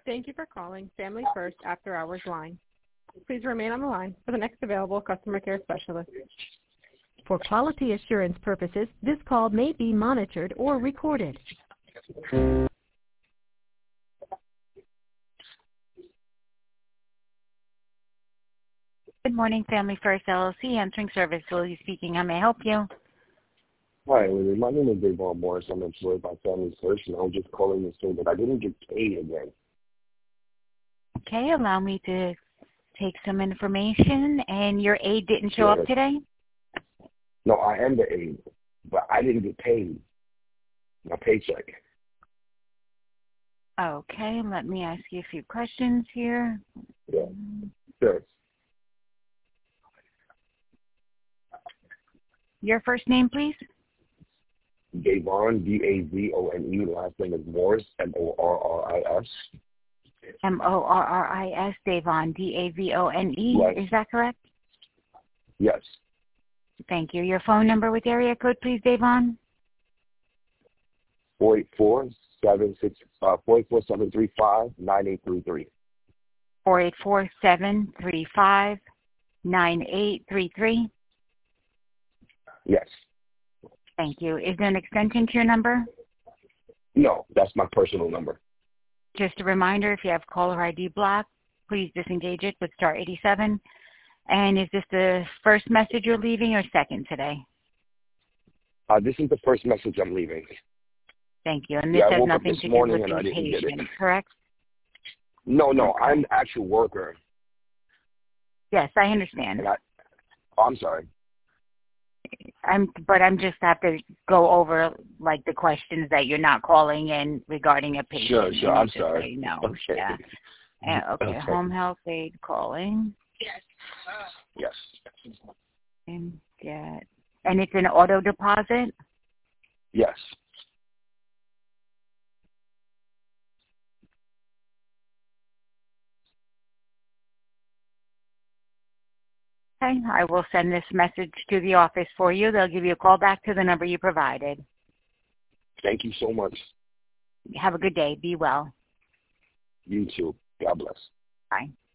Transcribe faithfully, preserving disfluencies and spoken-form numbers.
Thank you for calling Family First After Hours line. Please remain on the line for the next available customer care specialist. For quality assurance purposes, this call may be monitored or recorded. Good morning, Family First L L C, answering service. Lily speaking. How may I help you? Hi, Lily. My name is Davon Morris. I'm employed by Family First, and I was just calling to say that I didn't get paid again. Okay, allow me to take some information. And your aide didn't show Sure. up today? No, I am the aide, but I didn't get paid. My paycheck. Okay, let me ask you a few questions here. Yeah. Sure. Your first name, please? Davon, D A V O N E. Last name is Morris, M O R R I S. M O R R I S, Davon, D A V O N E. Yes. Is that correct? Yes. Thank you. Your phone number with area code, please, Davon? Four eight four seven six uh four eight four seven three five nine eight three three. four eight four, seven three five, nine eight three three. Yes. Thank you. Is there an extension to your number? No, that's my personal number. Just a reminder, if you have caller I D blocked, please disengage it with star eighty-seven. And is this the first message you're leaving or second today? Uh, this is the first message I'm leaving. Thank you. And this Yeah, I has woke up nothing this to do morning with and I the didn't get it. patient, correct? No, no, Okay. I'm the actual worker. Yes, I understand. And I, oh, I'm sorry. I'm, but I'm just have to go over like the questions that you're not calling in regarding a patient. Sure, sure. And I'm just sorry. say no. Okay. Yeah. Uh, okay. Okay. Home health aide calling. Yes. And get. And it's an auto deposit. Yes. Okay. I will send this message to the office for you. They'll give you a call back to the number you provided. Thank you so much. Have a good day. Be well. You too. God bless. Bye.